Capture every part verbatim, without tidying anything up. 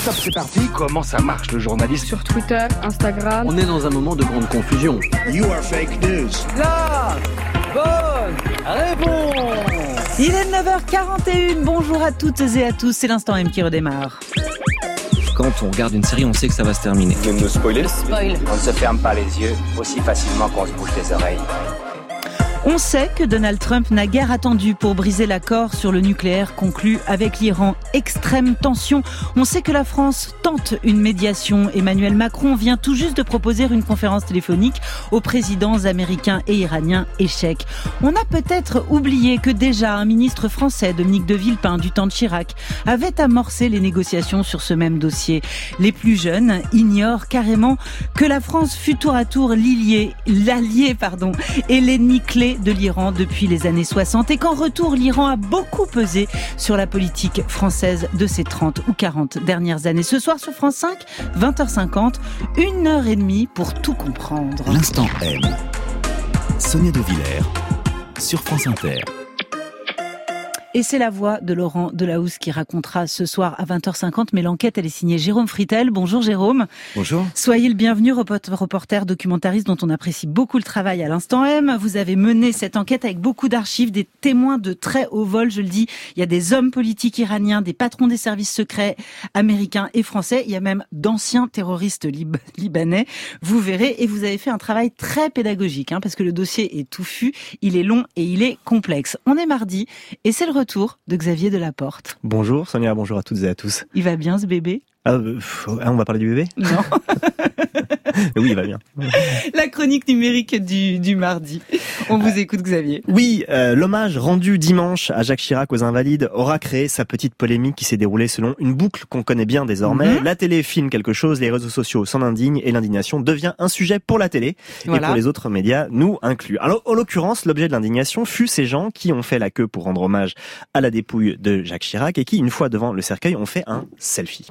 Stop, c'est parti. Comment ça marche le journalisme? Sur Twitter, Instagram. On est dans un moment de grande confusion. You are fake news. La bonne réponse. Il est neuf heures quarante et un, bonjour à toutes et à tous, c'est l'Instant M qui redémarre. Quand on regarde une série, on sait que ça va se terminer. Vous me spoiler? Spoil. On ne se ferme pas les yeux aussi facilement qu'on se bouge les oreilles. On sait que Donald Trump n'a guère attendu pour briser l'accord sur le nucléaire conclu avec l'Iran. Extrême tension. On sait que la France tente une médiation. Emmanuel Macron vient tout juste de proposer une conférence téléphonique aux présidents américains et iraniens. Échec. On a peut-être oublié que déjà un ministre français, Dominique de Villepin, du temps de Chirac, avait amorcé les négociations sur ce même dossier. Les plus jeunes ignorent carrément que la France fut tour à tour l'allié, l'allié, pardon, et l'ennemi clé de l'Iran depuis les années soixante et qu'en retour, l'Iran a beaucoup pesé sur la politique française de ces trente ou quarante dernières années. Ce soir sur France cinq, vingt heures cinquante, une heure et demie pour tout comprendre. L'Instant M. Sonia De Villers sur France Inter. Et c'est la voix de Laurent Delahousse qui racontera ce soir à vingt heures cinquante, mais l'enquête, elle est signée Jérôme Fritel. Bonjour Jérôme. Bonjour. Soyez le bienvenu, reporter documentariste dont on apprécie beaucoup le travail à l'Instant M. Vous avez mené cette enquête avec beaucoup d'archives, des témoins de très haut vol, je le dis. Il y a des hommes politiques iraniens, des patrons des services secrets américains et français. Il y a même d'anciens terroristes lib- libanais. Vous verrez, et vous avez fait un travail très pédagogique, hein, parce que le dossier est touffu, il est long et il est complexe. On est mardi, et c'est le retour de Xavier Delaporte. Bonjour Sonia, bonjour à toutes et à tous. Il va bien ce bébé? Ah, euh, pff, on va parler du bébé? Non. Oui, il va bien. La chronique numérique du, du mardi. On vous écoute Xavier. Oui, euh, l'hommage rendu dimanche à Jacques Chirac aux Invalides aura créé sa petite polémique qui s'est déroulée selon une boucle qu'on connaît bien désormais. Mm-hmm. La télé filme quelque chose, les réseaux sociaux s'en indignent et l'indignation devient un sujet pour la télé voilà. Et pour les autres médias, nous inclus. Alors, en l'occurrence, l'objet de l'indignation fut ces gens qui ont fait la queue pour rendre hommage à la dépouille de Jacques Chirac et qui, une fois devant le cercueil, ont fait un selfie.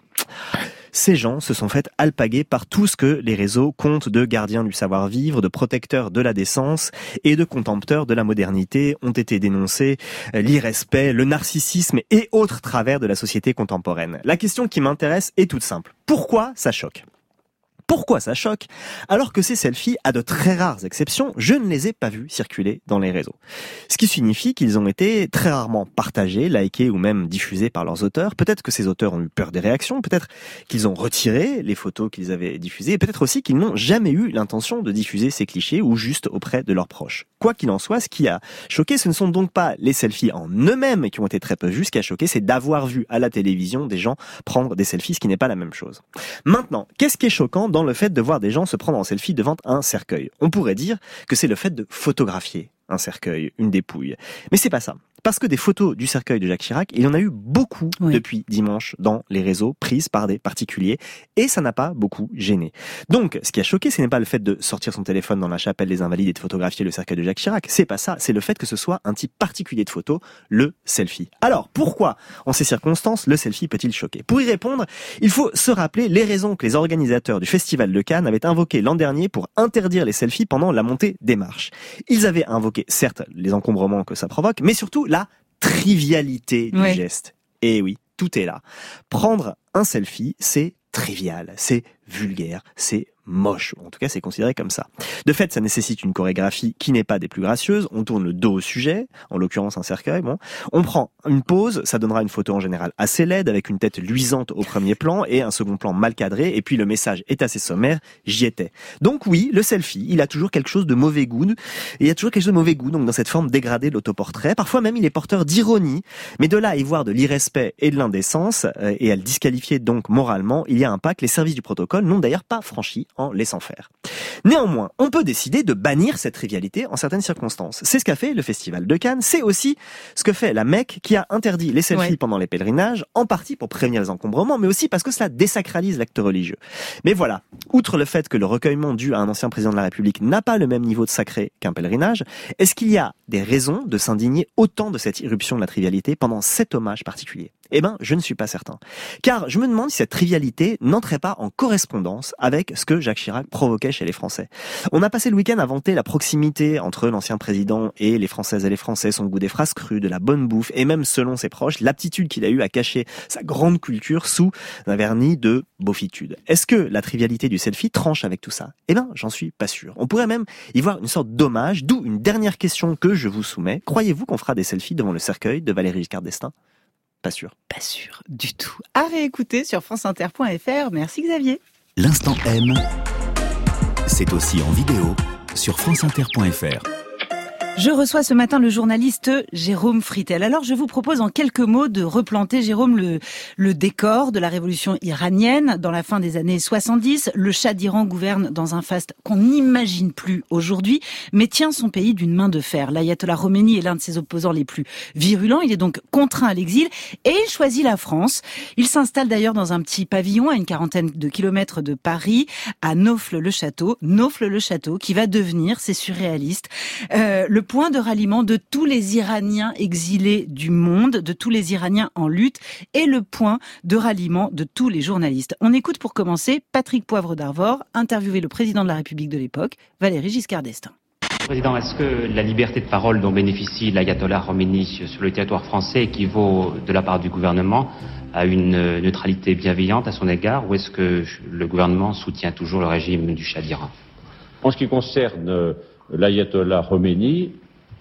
Ces gens se sont fait alpaguer par tout ce que les réseaux comptent de gardiens du savoir-vivre, de protecteurs de la décence et de contempteurs de la modernité. Ont été dénoncés l'irrespect, le narcissisme et autres travers de la société contemporaine. La question qui m'intéresse est toute simple. Pourquoi ça choque ? Pourquoi ça choque? Alors que ces selfies, à de très rares exceptions, je ne les ai pas vus circuler dans les réseaux. Ce qui signifie qu'ils ont été très rarement partagés, likés ou même diffusés par leurs auteurs. Peut-être que ces auteurs ont eu peur des réactions, peut-être qu'ils ont retiré les photos qu'ils avaient diffusées, et peut-être aussi qu'ils n'ont jamais eu l'intention de diffuser ces clichés ou juste auprès de leurs proches. Quoi qu'il en soit, ce qui a choqué, ce ne sont donc pas les selfies en eux-mêmes qui ont été très peu vus. Ce qui a choqué, c'est d'avoir vu à la télévision des gens prendre des selfies, ce qui n'est pas la même chose. Maintenant, qu'est-ce qui est choquant dans le fait de voir des gens se prendre en selfie devant un cercueil? On pourrait dire que c'est le fait de photographier un cercueil, une dépouille. Mais c'est pas ça. Parce que des photos du cercueil de Jacques Chirac, il y en a eu beaucoup oui. depuis dimanche dans les réseaux, prises par des particuliers, et ça n'a pas beaucoup gêné. Donc, ce qui a choqué, ce n'est pas le fait de sortir son téléphone dans la chapelle des Invalides et de photographier le cercueil de Jacques Chirac. C'est pas ça. C'est le fait que ce soit un type particulier de photo, le selfie. Alors, pourquoi, en ces circonstances, le selfie peut-il choquer? Pour y répondre, il faut se rappeler les raisons que les organisateurs du Festival de Cannes avaient invoquées l'an dernier pour interdire les selfies pendant la montée des marches. Ils avaient invoqué, certes, les encombrements que ça provoque, mais surtout la trivialité du oui. geste. Et oui, tout est là. Prendre un selfie, c'est trivial, c'est vulgaire, c'est moche. En tout cas, c'est considéré comme ça. De fait, ça nécessite une chorégraphie qui n'est pas des plus gracieuses. On tourne le dos au sujet, en l'occurrence un cercueil. Bon, on prend une pause, ça donnera une photo en général assez laide, avec une tête luisante au premier plan et un second plan mal cadré. Et puis le message est assez sommaire. J'y étais. Donc oui, le selfie, il a toujours quelque chose de mauvais goût. Et il y a toujours quelque chose de mauvais goût. Donc dans cette forme dégradée de l'autoportrait, parfois même il est porteur d'ironie. Mais de là à y voir de l'irrespect et de l'indécence et à le disqualifier donc moralement, il y a un pas que les services du protocole n'ont d'ailleurs pas franchi en laissant faire. Néanmoins, on peut décider de bannir cette trivialité en certaines circonstances. C'est ce qu'a fait le Festival de Cannes, c'est aussi ce que fait la Mecque qui a interdit les selfies ouais. pendant les pèlerinages, en partie pour prévenir les encombrements, mais aussi parce que cela désacralise l'acte religieux. Mais voilà, outre le fait que le recueillement dû à un ancien président de la République n'a pas le même niveau de sacré qu'un pèlerinage, est-ce qu'il y a des raisons de s'indigner autant de cette irruption de la trivialité pendant cet hommage particulier? Eh ben, je ne suis pas certain. Car je me demande si cette trivialité n'entrait pas en correspondance avec ce que Jacques Chirac provoquait chez les Français. On a passé le week-end à vanter la proximité entre l'ancien président et les Françaises et les Français, son goût des phrases crues, de la bonne bouffe, et même, selon ses proches, l'aptitude qu'il a eu à cacher sa grande culture sous un vernis de beaufitude. Est-ce que la trivialité du selfie tranche avec tout ça ? Eh ben, j'en suis pas sûr. On pourrait même y voir une sorte d'hommage, d'où une dernière question que je vous soumets. Croyez-vous qu'on fera des selfies devant le cercueil de Valéry Giscard d'Estaing ? Pas sûr. Pas sûr du tout. À réécouter sur franceinter point f r. Merci Xavier. L'instant M, c'est aussi en vidéo sur franceinter point f r. Je reçois ce matin le journaliste Jérôme Fritel. Alors je vous propose en quelques mots de replanter, Jérôme, le, le décor de la révolution iranienne. Dans la fin des années soixante-dix, le Shah d'Iran gouverne dans un faste qu'on n'imagine plus aujourd'hui, mais tient son pays d'une main de fer. L'ayatollah Khomeini est l'un de ses opposants les plus virulents. Il est donc contraint à l'exil et il choisit la France. Il s'installe d'ailleurs dans un petit pavillon à une quarantaine de kilomètres de Paris, à Naufle-le-Château. Naufle-le-Château qui va devenir, c'est surréaliste, euh, le point de ralliement de tous les Iraniens exilés du monde, de tous les Iraniens en lutte, et le point de ralliement de tous les journalistes. On écoute pour commencer Patrick Poivre d'Arvor, interviewé le président de la République de l'époque, Valéry Giscard d'Estaing. Président, est-ce que la liberté de parole dont bénéficie l'ayatollah Khomeini sur le territoire français équivaut de la part du gouvernement à une neutralité bienveillante à son égard, ou est-ce que le gouvernement soutient toujours le régime du Shah d'Iran ? En ce qui concerne l'ayatollah Khomeini,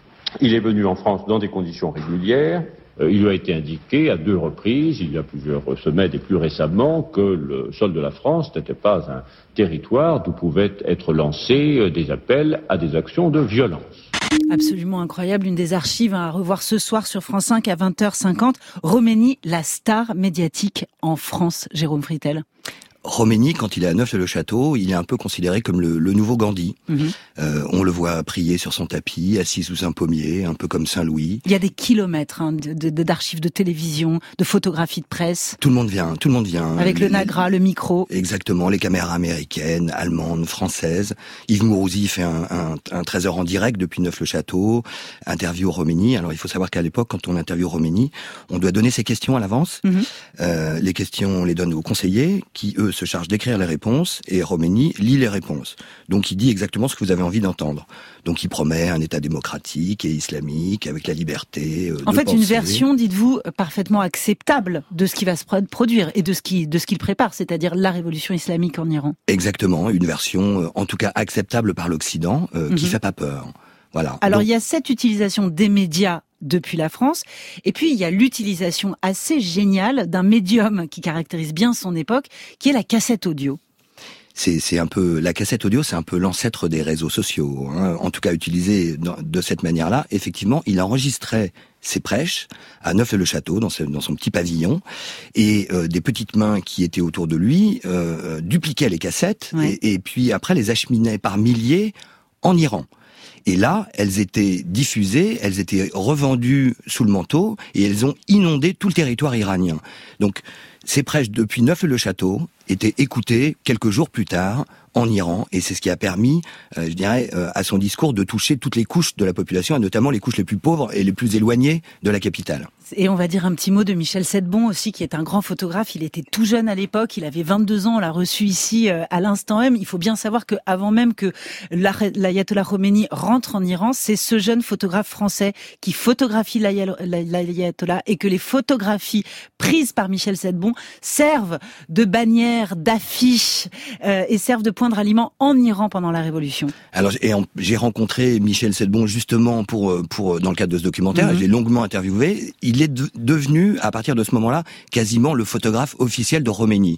il est venu en France dans des conditions régulières. Il lui a été indiqué à deux reprises, il y a plusieurs semaines et plus récemment, que le sol de la France n'était pas un territoire d'où pouvaient être lancés des appels à des actions de violence. Absolument incroyable, une des archives à revoir ce soir sur France cinq à vingt heures cinquante. Khomeini, la star médiatique en France, Jérôme Fritel. Khomeini, quand il est à Neuf-le-Château, il est un peu considéré comme le, le nouveau Gandhi. Mmh. Euh, on le voit prier sur son tapis, assis sous un pommier, un peu comme Saint-Louis. Il y a des kilomètres hein, de, de, d'archives de télévision, de photographies de presse. Tout le monde vient, tout le monde vient. Avec les, le Nagra, le micro. Exactement, les caméras américaines, allemandes, françaises. Yves Mourouzi fait un, un, un treize heures en direct depuis Neuf-le-Château, interview Khomeini. Alors il faut savoir qu'à l'époque, quand on interviewe Khomeini, on doit donner ses questions à l'avance. Mmh. Euh, les questions, on les donne aux conseillers, qui eux se charge d'écrire les réponses, et Khomeini lit les réponses. Donc il dit exactement ce que vous avez envie d'entendre. Donc il promet un État démocratique et islamique, avec la liberté euh, En de fait, penser. Une version, dites-vous, parfaitement acceptable de ce qui va se produire et de ce qui, de ce qu'il prépare, c'est-à-dire la révolution islamique en Iran. Exactement, une version, euh, en tout cas acceptable par l'Occident, euh, mm-hmm. qui fait pas peur. Voilà. Alors Donc, il y a cette utilisation des médias depuis la France, et puis il y a l'utilisation assez géniale d'un médium qui caractérise bien son époque, qui est la cassette audio. C'est, c'est un peu la cassette audio, c'est un peu l'ancêtre des réseaux sociaux. Hein. En tout cas, utilisé de cette manière-là, effectivement, il enregistrait ses prêches à Neuf-le-Château, dans, ce, dans son petit pavillon, et euh, des petites mains qui étaient autour de lui euh, dupliquaient les cassettes, ouais. et, et puis après les acheminaient par milliers en Iran. Et là, elles étaient diffusées, elles étaient revendues sous le manteau, et elles ont inondé tout le territoire iranien. Donc, ces prêches depuis Neuf-le-Château étaient écoutées quelques jours plus tard en Iran, et c'est ce qui a permis, euh, je dirais, euh, à son discours de toucher toutes les couches de la population, et notamment les couches les plus pauvres et les plus éloignées de la capitale. Et on va dire un petit mot de Michel Sedbon aussi, qui est un grand photographe. Il était tout jeune à l'époque, il avait vingt-deux ans, on l'a reçu ici euh, à l'instant même. Il faut bien savoir qu'avant même que l'ayatollah Khomeini rentre en Iran, c'est ce jeune photographe français qui photographie l'ayatollah, et que les photographies prises par Michel Sedbon servent de bannière, d'affiche, euh, et servent de point de ralliement en Iran pendant la Révolution. Alors et en, j'ai rencontré Michel Sedbon justement pour pour dans le cadre de ce documentaire. Mm-hmm. Je l'ai longuement interviewé. Il est de, devenu à partir de ce moment-là quasiment le photographe officiel de Khomeini.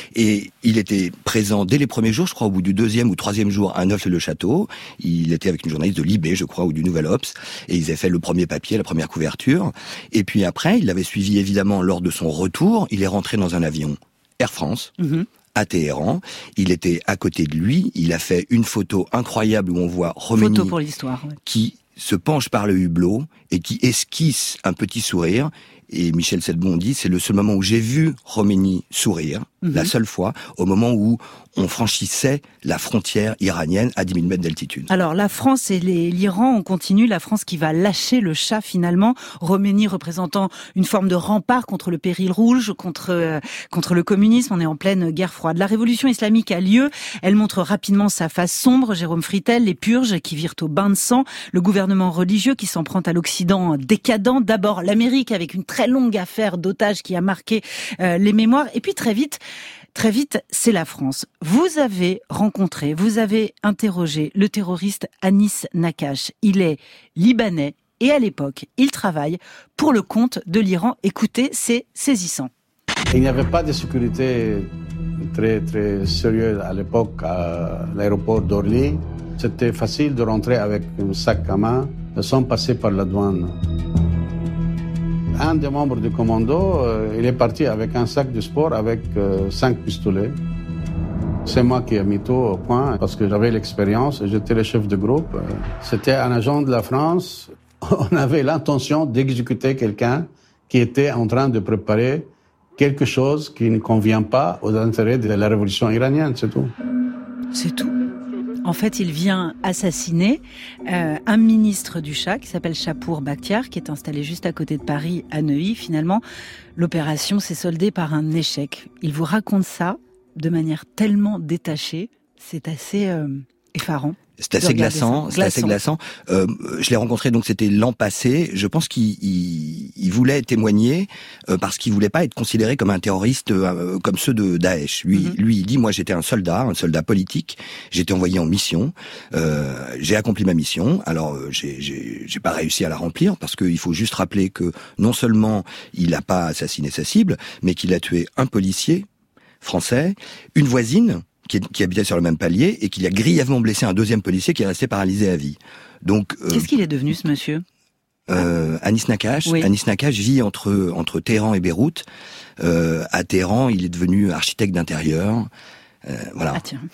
Et il était présent dès les premiers jours, je crois au bout du deuxième ou troisième jour à Neuf-le-Château. Il était avec une journaliste de Libé, je crois, ou du Nouvel Obs, et ils avaient fait le premier papier, la première couverture. Et puis après, il l'avait suivi évidemment lors de son retour. Il est rentré dans un avion Air France. Mm-hmm. À Téhéran, il était à côté de lui, il a fait une photo incroyable où on voit Khomeini photo pour l'histoire, ouais. qui se penche par le hublot et qui esquisse un petit sourire. Et Michel Sedbon dit, c'est le seul moment où j'ai vu Khomeini sourire. Mmh. La seule fois, au moment où on franchissait la frontière iranienne à dix mille mètres d'altitude. Alors, la France et les, l'Iran, on continue. La France qui va lâcher le Shah finalement. Khomeini représentant une forme de rempart contre le péril rouge, contre, euh, contre le communisme. On est en pleine guerre froide. La révolution islamique a lieu. Elle montre rapidement sa face sombre. Jérôme Fritel, les purges qui virent au bain de sang. Le gouvernement religieux qui s'en prend à l'Occident décadent. D'abord, l'Amérique avec une très longue affaire d'otages qui a marqué euh, les mémoires. Et puis très vite, Très vite, c'est la France. Vous avez rencontré, vous avez interrogé le terroriste Anis Nakache. Il est libanais et à l'époque, il travaille pour le compte de l'Iran. Écoutez, c'est saisissant. Il n'y avait pas de sécurité très, très sérieuse à l'époque à l'aéroport d'Orly. C'était facile de rentrer avec un sac à main sans passer par la douane. Un des membres du commando, euh, il est parti avec un sac de sport avec euh, cinq pistolets. C'est moi qui ai mis tout au point parce que j'avais l'expérience et j'étais le chef de groupe. C'était un agent de la France. On avait l'intention d'exécuter quelqu'un qui était en train de préparer quelque chose qui ne convient pas aux intérêts de la révolution iranienne, c'est tout. C'est tout. En fait, il vient assassiner euh, un ministre du Shah qui s'appelle Chapour Bakhtiar, qui est installé juste à côté de Paris, à Neuilly. Finalement, l'opération s'est soldée par un échec. Il vous raconte ça de manière tellement détachée, c'est assez euh, effarant. C'est assez glaçant, c'est assez glaçant. Euh, je l'ai rencontré, donc c'était l'an passé. Je pense qu'il il, il voulait témoigner euh, parce qu'il voulait pas être considéré comme un terroriste euh, comme ceux de Daesh. Lui, mm-hmm. lui, il dit, moi j'étais un soldat, un soldat politique. J'étais envoyé en mission. Euh, j'ai accompli ma mission. Alors euh, j'ai, j'ai, j'ai pas réussi à la remplir parce qu'il faut juste rappeler que non seulement il n'a pas assassiné sa cible, mais qu'il a tué un policier français, une voisine qui, qui habitait sur le même palier et qu'il a grièvement blessé un deuxième policier qui est resté paralysé à vie. Donc, euh, qu'est-ce qu'il est devenu, ce monsieur euh, Anis Nakache. Oui. Anis Nakache vit entre entre Téhéran et Beyrouth. Euh, à Téhéran, il est devenu architecte d'intérieur. Euh, voilà. Ah tiens.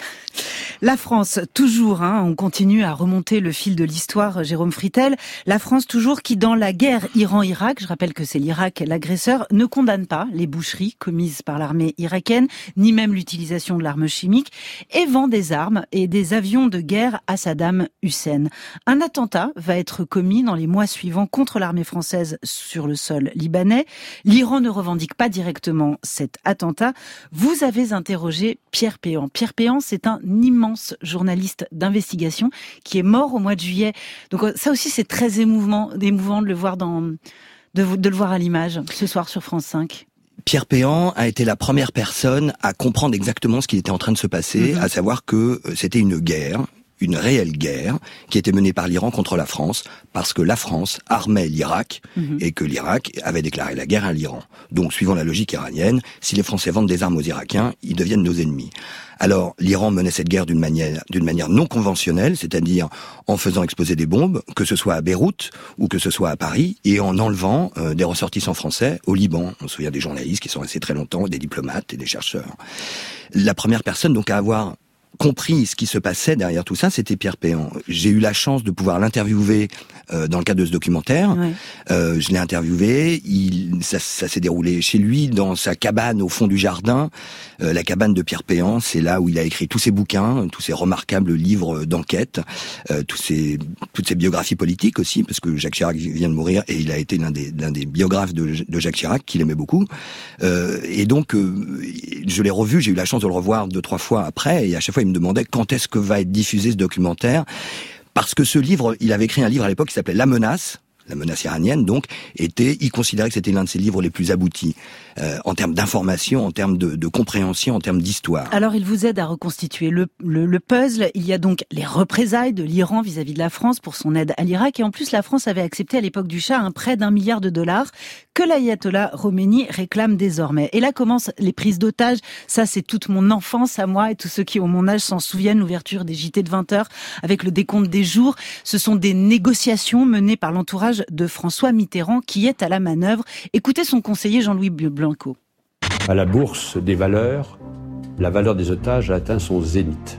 La France, toujours, hein, on continue à remonter le fil de l'histoire, Jérôme Fritel. La France, toujours, qui dans la guerre Iran-Irak, je rappelle que c'est l'Irak l'agresseur, ne condamne pas les boucheries commises par l'armée irakienne, ni même l'utilisation de l'arme chimique, et vend des armes et des avions de guerre à Saddam Hussein. Un attentat va être commis dans les mois suivants contre l'armée française sur le sol libanais. L'Iran ne revendique pas directement cet attentat. Vous avez interrogé Pierre Péan. Pierre Péan, c'est un immense journaliste d'investigation qui est mort au mois de juillet. Donc ça aussi, c'est très émouvant, émouvant de le voir dans, de, de le voir à l'image ce soir sur France cinq. Pierre Péan a été la première personne à comprendre exactement ce qui était en train de se passer, mmh. à savoir que c'était une guerre, une réelle guerre qui était menée par l'Iran contre la France parce que la France armait l'Irak mmh. et que l'Irak avait déclaré la guerre à l'Iran. Donc, suivant la logique iranienne, si les Français vendent des armes aux Irakiens, ils deviennent nos ennemis. Alors, l'Iran menait cette guerre d'une manière, d'une manière non conventionnelle, c'est-à-dire en faisant exploser des bombes, que ce soit à Beyrouth ou que ce soit à Paris, et en enlevant euh, des ressortissants français au Liban. On se souvient des journalistes qui sont restés très longtemps, des diplomates et des chercheurs. La première personne donc à avoir compris ce qui se passait derrière tout ça, c'était Pierre Péan. J'ai eu la chance de pouvoir l'interviewer euh, dans le cadre de ce documentaire. Ouais. Euh, je l'ai interviewé, il, ça, ça s'est déroulé chez lui, dans sa cabane au fond du jardin. Euh, la cabane de Pierre Péan, c'est là où il a écrit tous ses bouquins, tous ses remarquables livres d'enquête, euh, tous ses, toutes ses biographies politiques aussi, parce que Jacques Chirac vient de mourir et il a été l'un des, l'un des biographes de, de Jacques Chirac, qu'il aimait beaucoup. Euh, et donc, euh, je l'ai revu, j'ai eu la chance de le revoir deux, trois fois après, et à chaque fois, il me demandait quand est-ce que va être diffusé ce documentaire, parce que ce livre, il avait écrit un livre à l'époque qui s'appelait La Menace, la menace iranienne, donc, était, il considérait que c'était l'un de ses livres les plus aboutis, euh, en termes d'information, en termes de, de compréhension, en termes d'histoire. Alors, il vous aide à reconstituer le, le, le puzzle. Il y a donc les représailles de l'Iran vis-à-vis de la France pour son aide à l'Irak. Et en plus, la France avait accepté à l'époque du Shah un prêt d'un milliard de dollars que l'ayatollah Khomeini réclame désormais. Et là commencent les prises d'otages. Ça, c'est toute mon enfance à moi, et tous ceux qui ont mon âge s'en souviennent, l'ouverture des J T de vingt heures avec le décompte des jours. Ce sont des négociations menées par l'entourage de François Mitterrand qui est à la manœuvre. Écoutez son conseiller Jean-Louis Blanco. À la bourse des valeurs, la valeur des otages a atteint son zénith.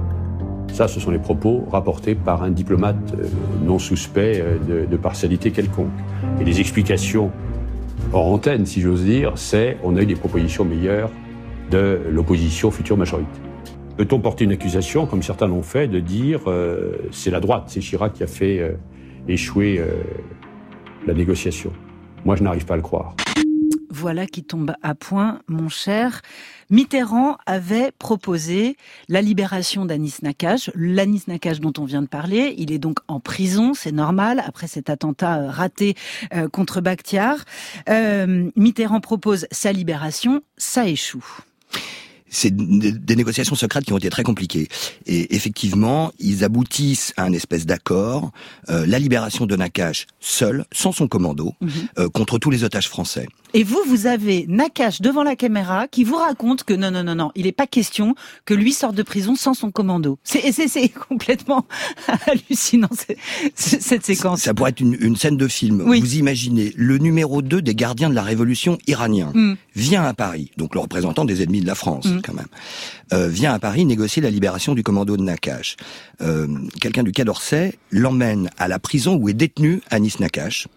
Ça, ce sont les propos rapportés par un diplomate non suspect de, de partialité quelconque. Et les explications hors antenne, si j'ose dire, c'est on a eu des propositions meilleures de l'opposition future majorité. Peut-on porter une accusation, comme certains l'ont fait, de dire euh, c'est la droite, c'est Chirac qui a fait euh, échouer euh, la négociation? Moi, je n'arrive pas à le croire. Voilà qui tombe à point, mon cher. Mitterrand avait proposé la libération d'Anis Nakache, l'Anis Nakache dont on vient de parler. Il est donc en prison, c'est normal, après cet attentat raté euh, contre Bakhtiar. Euh, Mitterrand propose sa libération, ça échoue. C'est des négociations secrètes qui ont été très compliquées. Et effectivement, ils aboutissent à un espèce d'accord, euh, la libération de Nakache seul, sans son commando, mmh. euh, contre tous les otages français. Et vous, vous avez Nakache devant la caméra qui vous raconte que non, non, non, non, il n'est pas question que lui sorte de prison sans son commando. C'est, c'est, c'est complètement hallucinant, c'est, c'est, cette séquence. Ça pourrait être une, une scène de film. Oui. Vous imaginez, le numéro deux des gardiens de la révolution iranien mmh. vient à Paris, donc le représentant des ennemis de la France. Mmh. Quand même, euh, vient à Paris négocier la libération du commando de Nakache. Euh, quelqu'un du Quai d'Orsay l'emmène à la prison où est détenu Anis Nakache.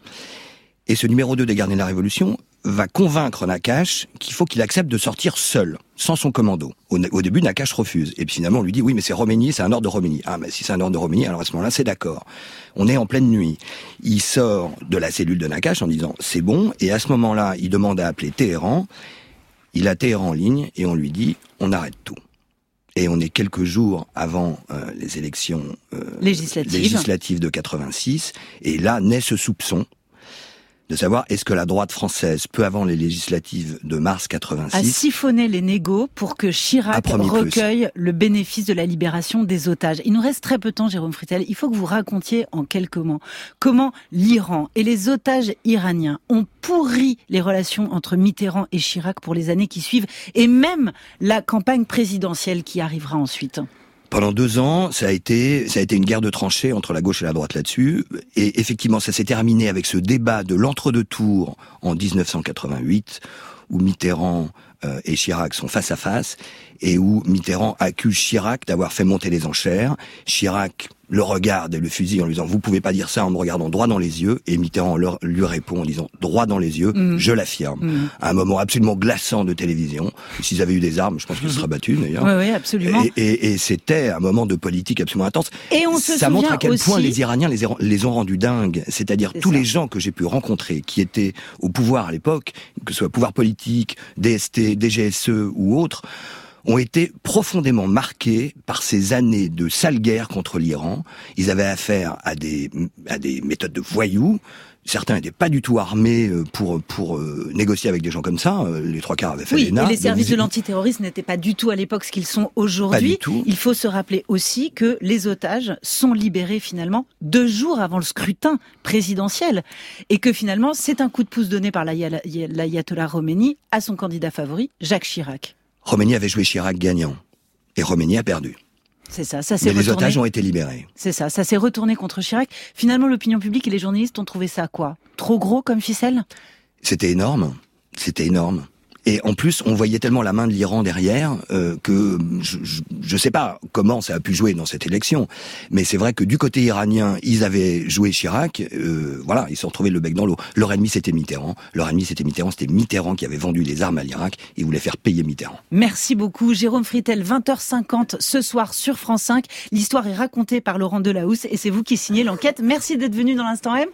Et ce numéro deux des gardiens de la Révolution va convaincre Nakache qu'il faut qu'il accepte de sortir seul, sans son commando. Au, au début, Nakache refuse. Et puis finalement, on lui dit, oui, mais c'est Romagny, c'est un ordre de Romagny. Ah, mais si c'est un ordre de Romagny, alors à ce moment-là, c'est d'accord. On est en pleine nuit. Il sort de la cellule de Nakache en disant, c'est bon. Et à ce moment-là, il demande à appeler Téhéran. Il a Téhéran en ligne et on lui dit on arrête tout. Et on est quelques jours avant euh, les élections euh, législatives. législatives de quatre-vingt-six et là naît ce soupçon de savoir est-ce que la droite française, peu avant les législatives de mars quatre-vingt-six... a siphonné les négos pour que Chirac recueille plus. le bénéfice de la libération des otages. Il nous reste très peu de temps, Jérôme Fritel. Il faut que vous racontiez en quelques mots comment l'Iran et les otages iraniens ont pourri les relations entre Mitterrand et Chirac pour les années qui suivent, et même la campagne présidentielle qui arrivera ensuite. Pendant deux ans, ça a été, ça a été une guerre de tranchées entre la gauche et la droite là-dessus. Et effectivement, ça s'est terminé avec ce débat de l'entre-deux tours en dix-neuf cent quatre-vingt-huit, où Mitterrand euh, et Chirac sont face à face, et où Mitterrand accuse Chirac d'avoir fait monter les enchères. Chirac le regarde et le fusille en lui disant « Vous pouvez pas dire ça en me regardant droit dans les yeux ». Et Mitterrand leur, lui répond en disant « Droit dans les yeux, mmh. je l'affirme mmh. ». Un moment absolument glaçant de télévision. S'ils avaient eu des armes, je pense qu'ils se seraient battus d'ailleurs. Oui, oui, absolument. Et, et, et c'était un moment de politique absolument intense. Et on se ça montre à quel aussi... point les Iraniens les, les ont rendus dingues. C'est-à-dire C'est tous ça. les gens que j'ai pu rencontrer, qui étaient au pouvoir à l'époque, que ce soit pouvoir politique, D S T, D G S E ou autres, ont été profondément marqués par ces années de sale guerre contre l'Iran. Ils avaient affaire à des, à des méthodes de voyous. Certains n'étaient pas du tout armés pour pour euh, négocier avec des gens comme ça. Les trois quarts avaient fait oui, l'E N A. Oui, et les services vous... de l'antiterrorisme n'étaient pas du tout à l'époque ce qu'ils sont aujourd'hui. Il faut se rappeler aussi que les otages sont libérés finalement deux jours avant le scrutin présidentiel. Et que finalement, c'est un coup de pouce donné par l'ayatollah Khomeini à son candidat favori, Jacques Chirac. Khomeini avait joué Chirac gagnant. Et Khomeini a perdu. C'est ça, ça s'est Mais retourné. les otages ont été libérés. C'est ça, ça s'est retourné contre Chirac. Finalement, l'opinion publique et les journalistes ont trouvé ça quoi ? Trop gros comme ficelle ? C'était énorme. C'était énorme. Et en plus, on voyait tellement la main de l'Iran derrière euh, que je, je, je sais pas comment ça a pu jouer dans cette élection, mais c'est vrai que du côté iranien, ils avaient joué Chirac. Euh, voilà, ils se sont retrouvés le bec dans l'eau. Leur ennemi, c'était Mitterrand. Leur ennemi, c'était Mitterrand. C'était Mitterrand qui avait vendu les armes à l'Irak et voulait faire payer Mitterrand. Merci beaucoup, Jérôme Fritel. vingt heures cinquante ce soir sur France cinq. L'histoire est racontée par Laurent Delahousse et c'est vous qui signez l'enquête. Merci d'être venu dans l'Instant M.